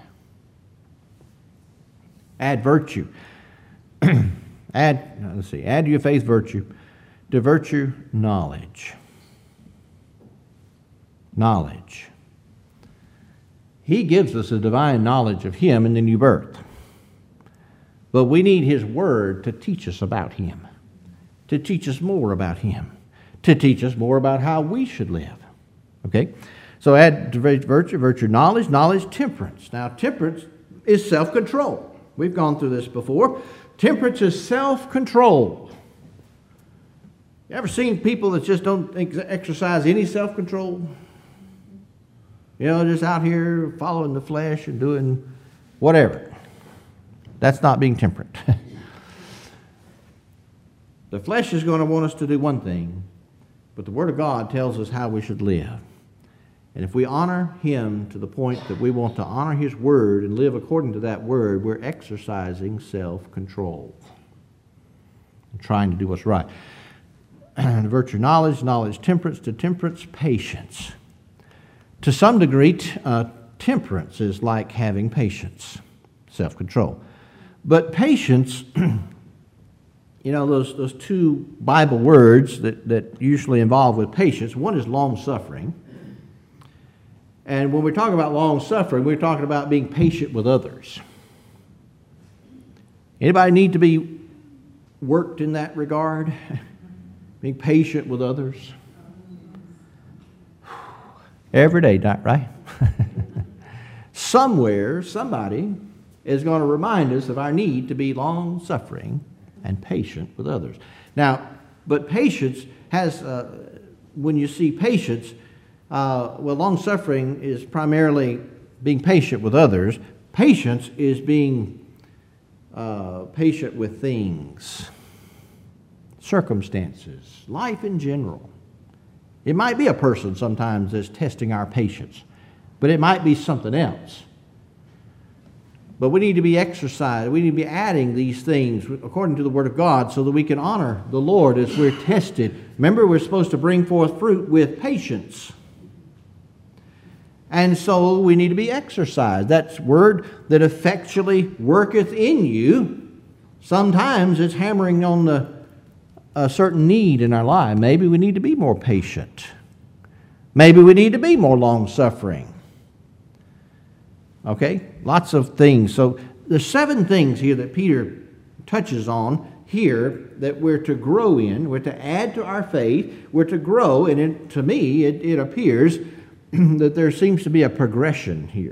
Add virtue. add, let's see, add to your faith virtue. To virtue, knowledge. Knowledge. He gives us a divine knowledge of Him in the new birth. But we need His Word to teach us about Him, to teach us more about Him, to teach us more about how we should live. Okay? So add to virtue, virtue, knowledge, knowledge, temperance. Now, temperance is self-control. We've gone through this before. Temperance is self-control. You ever seen people that just don't ex- exercise any self-control? You know, just out here following the flesh and doing whatever. That's not being temperate. The flesh is going to want us to do one thing, but the Word of God tells us how we should live. And if we honor Him to the point that we want to honor His Word and live according to that Word, we're exercising self-control. And trying to do what's right. To virtue knowledge, knowledge temperance, to temperance patience. To some degree, t- uh, temperance is like having patience, self-control. But patience, you know, those, those two Bible words that, that usually involve with patience, one is long-suffering. And when we talk about long-suffering, we're talking about being patient with others. Anybody need to be worked in that regard? Being patient with others? Every day, right? Somewhere, somebody is going to remind us of our need to be long-suffering and patient with others. Now, but patience has, uh, when you see patience, uh, well, long-suffering is primarily being patient with others. Patience is being uh, patient with things, circumstances, life in general. It might be a person sometimes that's testing our patience, but it might be something else. But we need to be exercised. We need to be adding these things according to the Word of God so that we can honor the Lord as we're tested. Remember, we're supposed to bring forth fruit with patience. And so we need to be exercised. That's word that effectually worketh in you. Sometimes it's hammering on the, a certain need in our life. Maybe we need to be more patient. Maybe we need to be more long-suffering. Okay? Lots of things. So there's seven things here that Peter touches on here that we're to grow in. We're to add to our faith. We're to grow. And it, to me, it, it appears that there seems to be a progression here.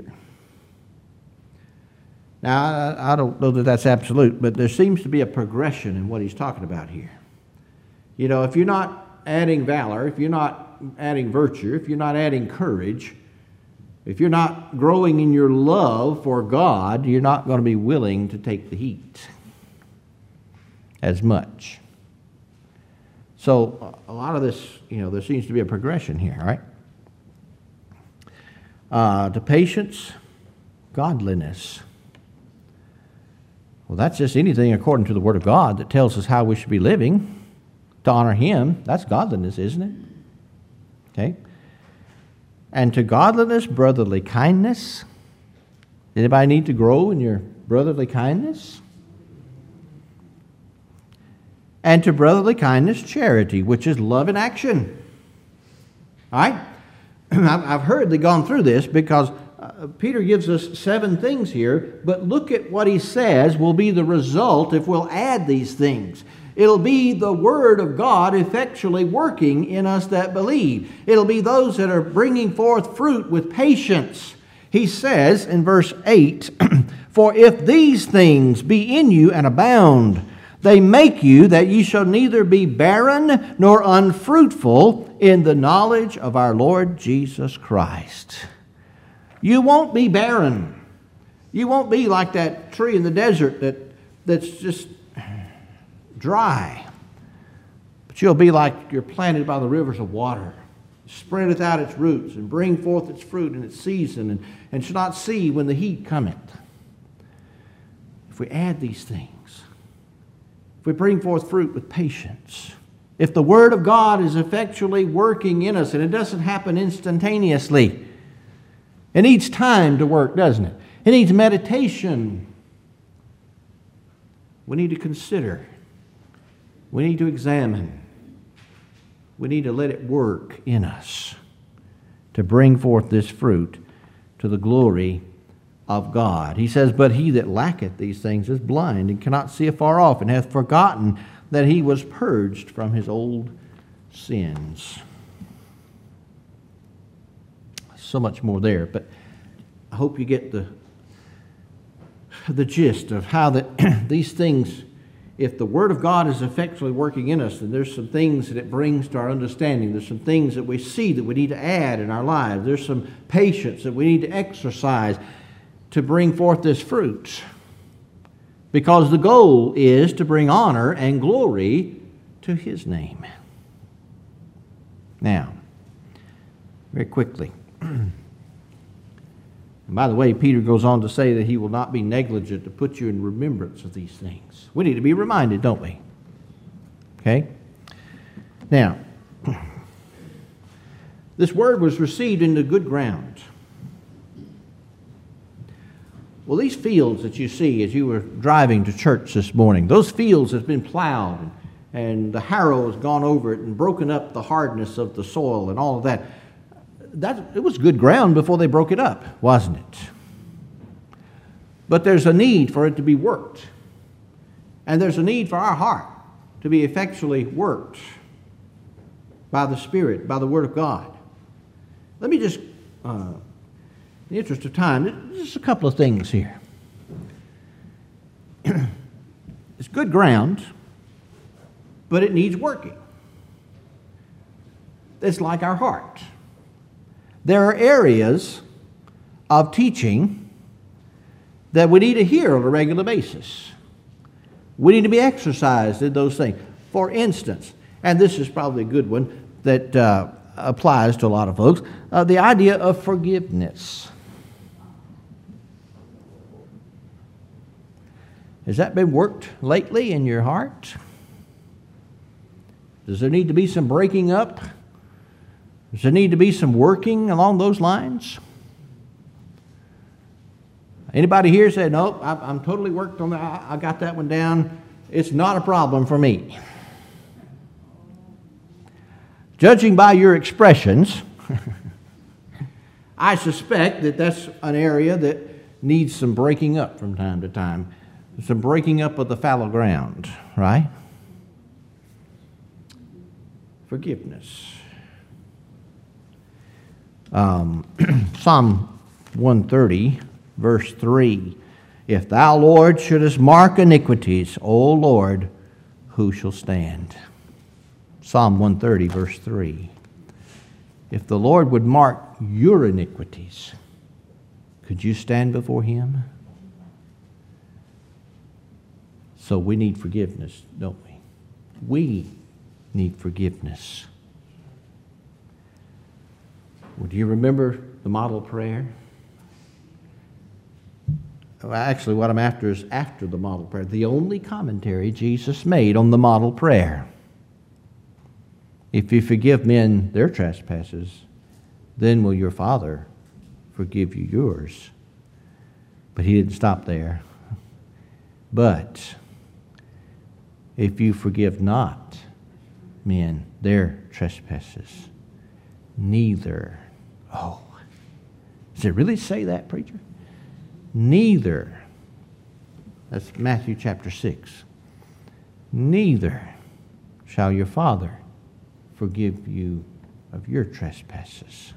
Now, I, I don't know that that's absolute, but there seems to be a progression in what he's talking about here. You know, if you're not adding valor, if you're not adding virtue, if you're not adding courage, if you're not growing in your love for God, you're not going to be willing to take the heat as much. So a lot of this, you know, there seems to be a progression here, right? Uh, to patience, godliness. Well, that's just anything according to the Word of God that tells us how we should be living to honor Him. That's godliness, isn't it? Okay. And to godliness, brotherly kindness. Anybody need to grow in your brotherly kindness? And to brotherly kindness, charity, which is love in action. All right? I've hurriedly gone through this because uh, Peter gives us seven things here, but look at what he says will be the result if we'll add these things. It'll be the Word of God effectually working in us that believe. It'll be those that are bringing forth fruit with patience. He says in verse eight, "For if these things be in you and abound, they make you that ye shall neither be barren nor unfruitful in the knowledge of our Lord Jesus Christ." You won't be barren. You won't be like that tree in the desert that, that's just dry. But you'll be like you're planted by the rivers of water. Spreadeth out its roots and bring forth its fruit in its season, and, and shall not see when the heat cometh. If we add these things, if we bring forth fruit with patience, if the Word of God is effectually working in us, and it doesn't happen instantaneously, it needs time to work, doesn't it? It needs meditation. We need to consider. We need to examine. We need to let it work in us to bring forth this fruit to the glory of God. He says, "But he that lacketh these things is blind and cannot see afar off, and hath forgotten that he was purged from his old sins." So much more there, but I hope you get the, the gist of how that these things if the Word of God is effectually working in us, then there's some things that it brings to our understanding. There's some things that we see that we need to add in our lives. There's some patience that we need to exercise to bring forth this fruit. Because the goal is to bring honor and glory to His name. Now, very quickly. And by the way, Peter goes on to say that he will not be negligent to put you in remembrance of these things. We need to be reminded, don't we? Okay? Now, this word was received into good ground. Well, these fields that you see as you were driving to church this morning, those fields have been plowed, and, and the harrow has gone over it and broken up the hardness of the soil and all of that. That, it was good ground before they broke it up, wasn't it? But there's a need for it to be worked. And there's a need for our heart to be effectually worked by the Spirit, by the Word of God. Let me just, uh, in the interest of time, just a couple of things here. It's good ground, but it needs working. It's like our heart. There are areas of teaching that we need to hear on a regular basis. We need to be exercised in those things. For instance, and this is probably a good one that uh, applies to a lot of folks, uh, the idea of forgiveness. Has that been worked lately in your heart? Does there need to be some breaking up? Does there need to be some working along those lines? Anybody here say, nope, I'm totally worked on that. I got that one down. It's not a problem for me. Judging by your expressions, I suspect that that's an area that needs some breaking up from time to time. Some breaking up of the fallow ground, right? Forgiveness. Um, Psalm one thirty, verse three. If thou, Lord, shouldest mark iniquities, O Lord, who shall stand? Psalm one thirty, verse three. If the Lord would mark your iniquities, could you stand before Him? So we need forgiveness, don't we? We need forgiveness. Well, do you remember the model prayer? Well, actually, what I'm after is after the model prayer. The only commentary Jesus made on the model prayer. If you forgive men their trespasses, then will your Father forgive you yours. But He didn't stop there. But if you forgive not men their trespasses, neither. Oh, does it really say that, preacher? Neither. That's Matthew chapter six. Neither shall your Father forgive you of your trespasses.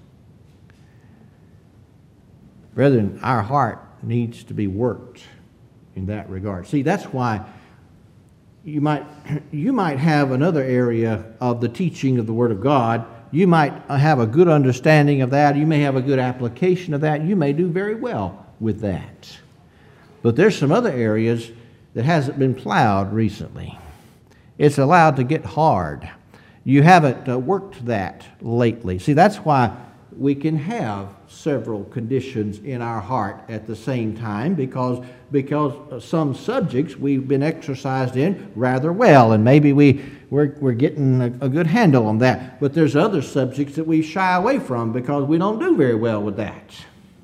Brethren, our heart needs to be worked in that regard. See, that's why you might you might have another area of the teaching of the Word of God. You might have a good understanding of that. You may have a good application of that. You may do very well with that. But there's some other areas that hasn't been plowed recently. It's allowed to get hard. You haven't uh, worked that lately. See, that's why we can have several conditions in our heart at the same time, because because some subjects we've been exercised in rather well, and maybe we, we're, we're getting a, a good handle on that. But there's other subjects that we shy away from because we don't do very well with that.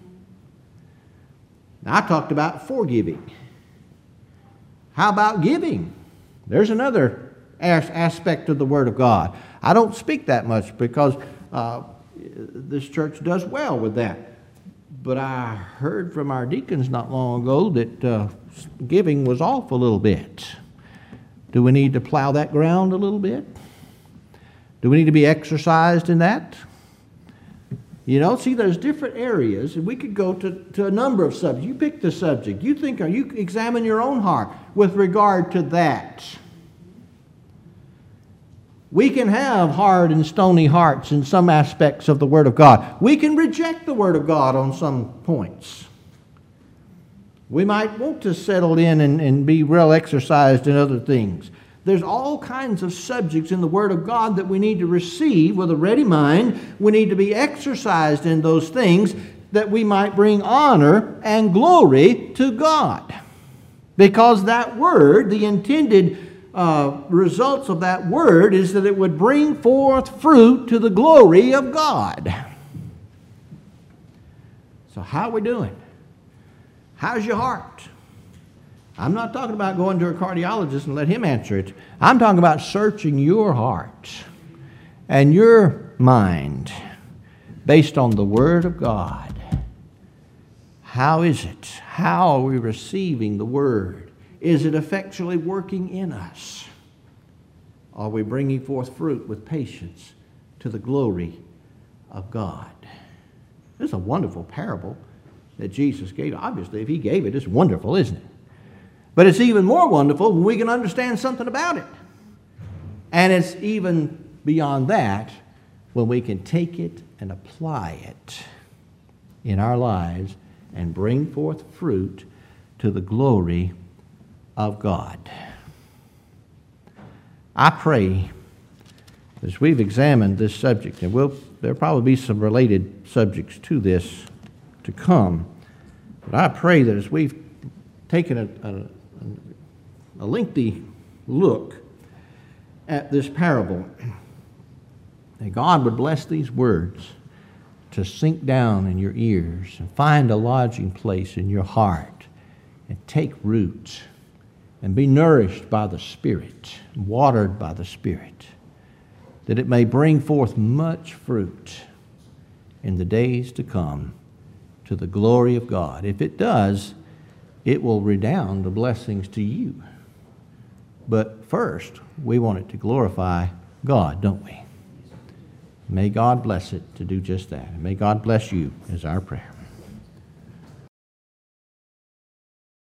Now, I talked about forgiving. How about giving? There's another as- aspect of the Word of God. I don't speak that much because uh, this church does well with that. But I heard from our deacons not long ago that uh, giving was off a little bit. Do we need to plow that ground a little bit? Do we need to be exercised in that? You know, see, there's different areas, and we could go to, to a number of subjects. You pick the subject. You think, or you examine your own heart with regard to that. We can have hard and stony hearts in some aspects of the Word of God. We can reject the Word of God on some points. We might want to settle in and, and be real exercised in other things. There's all kinds of subjects in the Word of God that we need to receive with a ready mind. We need to be exercised in those things that we might bring honor and glory to God. Because that Word, the intended uh, results of that Word is that it would bring forth fruit to the glory of God. So how are we doing? How's your heart? I'm not talking about going to a cardiologist and let him answer it. I'm talking about searching your heart and your mind based on the Word of God. How is it? How are we receiving the Word? Is it effectually working in us? Are we bringing forth fruit with patience to the glory of God? This is a wonderful parable that Jesus gave. Obviously, if he gave it, it's wonderful, isn't it? But it's even more wonderful when we can understand something about it. And it's even beyond that when we can take it and apply it in our lives and bring forth fruit to the glory of God. I pray, as we've examined this subject, and we'll, there'll probably be some related subjects to this to come, but I pray that as we've taken a, a a lengthy look at this parable, that God would bless these words to sink down in your ears and find a lodging place in your heart and take root and be nourished by the Spirit, watered by the Spirit, that it may bring forth much fruit in the days to come to the glory of God. If it does, it will redound the blessings to you. But first, we want it to glorify God, don't we? May God bless it to do just that. And may God bless you is our prayer.